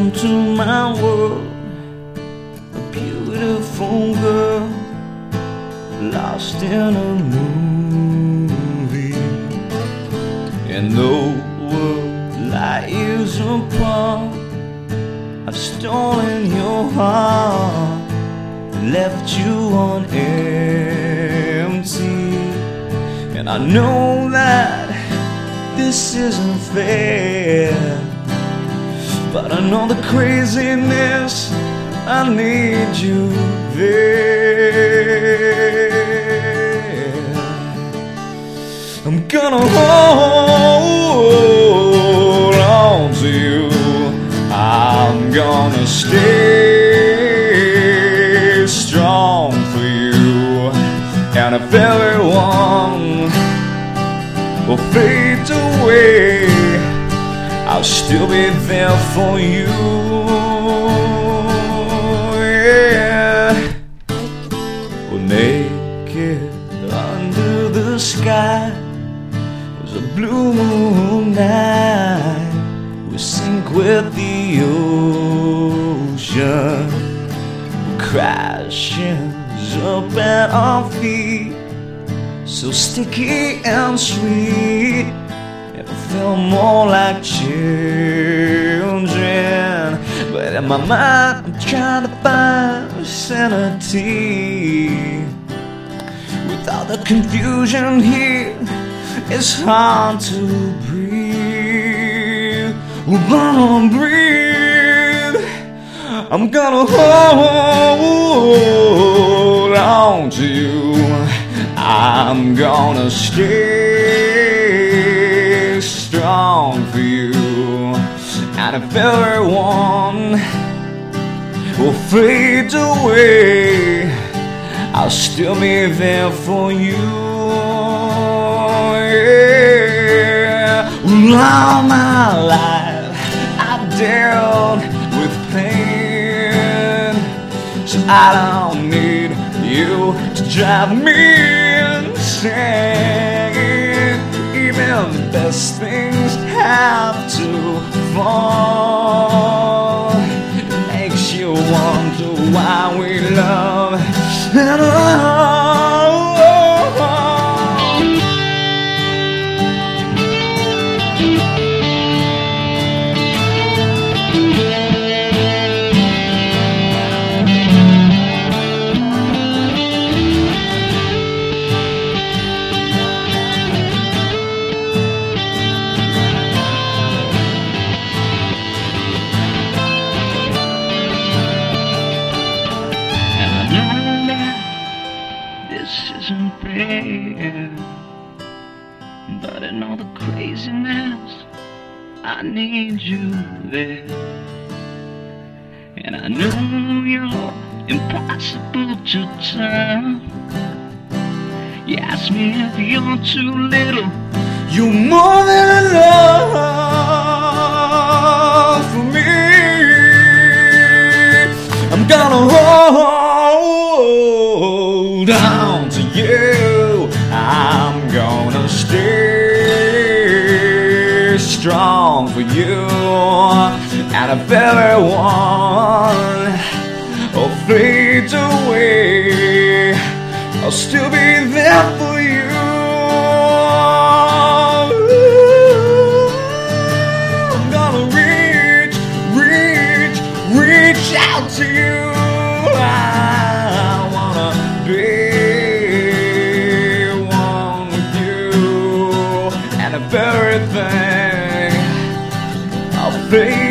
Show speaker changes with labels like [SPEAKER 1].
[SPEAKER 1] into my world, a beautiful girl lost in a movie. And though we're light years apart, I've stolen your heart and left you on empty. And I know that this isn't fair, but I know the craziness, I need you there. I'm gonna hold on to you, I'm gonna stay strong for you. And if everyone will fade away, I'll still be there for you. Yeah. We're naked under the sky, was a blue moon night. We sink with the ocean, crashes up at our feet, so sticky and sweet. Never felt more like children, but in my mind I'm trying to find sanity. Without the confusion here, it's hard to breathe. We're gonna breathe. I'm gonna hold on to you, I'm gonna stay strong for you. And if everyone will fade away, I'll still be there for you. Yeah. All my life I've dealt with pain, so I don't need you to drive me insane. Even the best things have to fall. It makes you wonder why we love and but in all the craziness, I need you there. And I know you're impossible to tell. You ask me if you're too little, you're more than enough for me. I'm gonna hold on to you, I'm gonna stay strong for you. And if everyone fades away, I'll still be there for you. I'm gonna reach out to you. I wanna be one with you. And if everything I'll fade